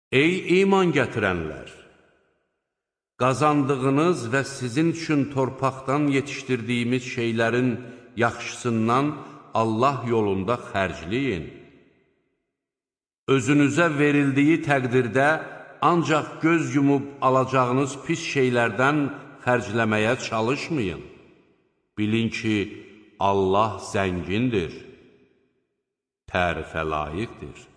Ey iman gətirənlər! Qazandığınız və sizin üçün torpaqdan yetişdirdiyimiz şeylərin yaxşısından Allah yolunda xərcləyin. Özünüzə verildiyi təqdirdə ancaq göz yumub alacağınız pis şeylərdən xərcləməyə çalışmayın. Bilin ki, Allah zəngindir, tərifə layiqdir.